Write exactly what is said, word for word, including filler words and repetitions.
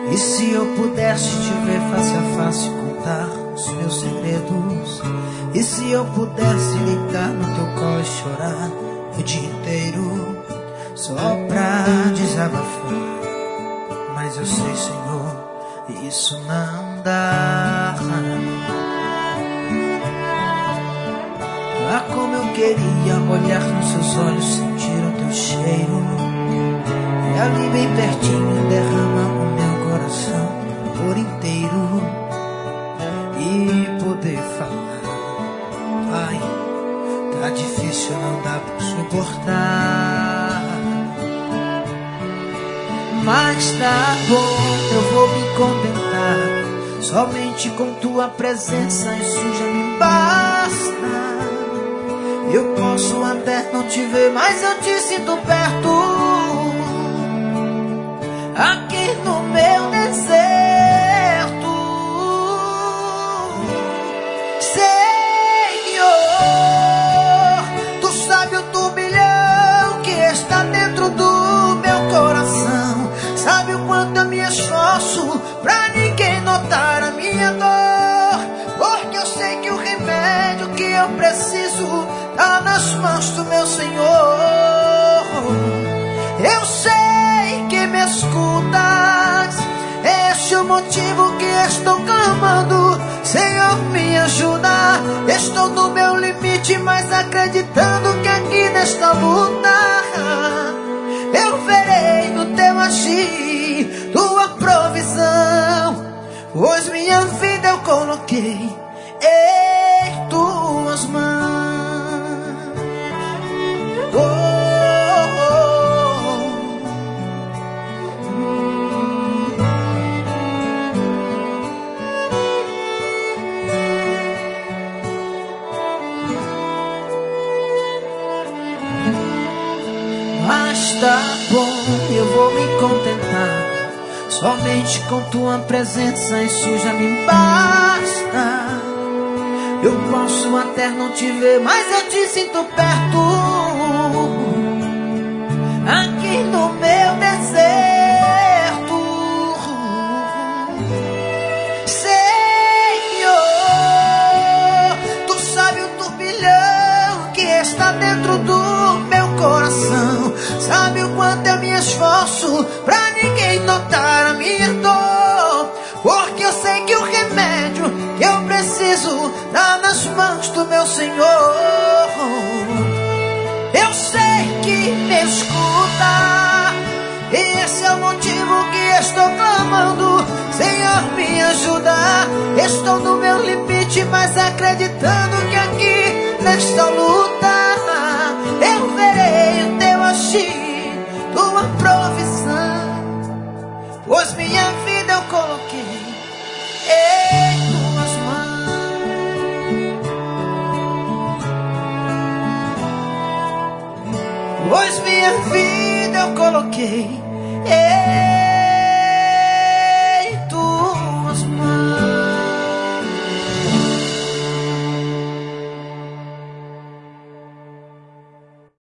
E se eu pudesse te ver face a face, contar os meus segredos? E se eu pudesse deitar no teu colo e chorar o dia inteiro, só pra desabafar? Mas eu sei, Senhor, isso não dá. Ah, como eu queria olhar nos seus olhos, sentir o teu cheiro, e ali bem pertinho derramar o meu coração por inteiro e poder falar. Ai, tá difícil, não dá pra suportar. Mas tá bom, eu vou me contentar somente com tua presença, isso já me basta. Eu posso até não te ver, mas eu te sinto perto, aqui no meu deserto. Senhor, tu sabe o turbilhão que está dentro do meu coração, sabe o quanto eu me esforço pra ninguém notar a minha dor, porque eu sei que o remédio que eu preciso tá nas mãos do meu Senhor. Eu sei que me escutas, este é o motivo que estou clamando. Senhor, me ajuda, estou no meu limite, mas acreditando que aqui nesta luta eu verei no teu agir, tua provisão, pois minha vida eu coloquei em tuas mãos. Mas tá bom, eu vou me contentar somente com tua presença, isso já me basta. Eu posso até não te ver, mas eu te sinto perto, aqui no meu deserto. Senhor, tu sabe o turbilhão que está dentro do meu coração, sabe o quanto eu me esforço pra ninguém notar a minha dor, porque eu sei que o remédio que eu preciso tá nas mãos do meu Senhor. Eu sei que me escuta, esse é o motivo que estou clamando. Senhor, me ajuda, estou no meu limite, mas acreditando que aqui nesta luta eu verei o teu agir, tua provisão, pois minha vida eu coloquei em tuas mãos, pois minha vida eu coloquei em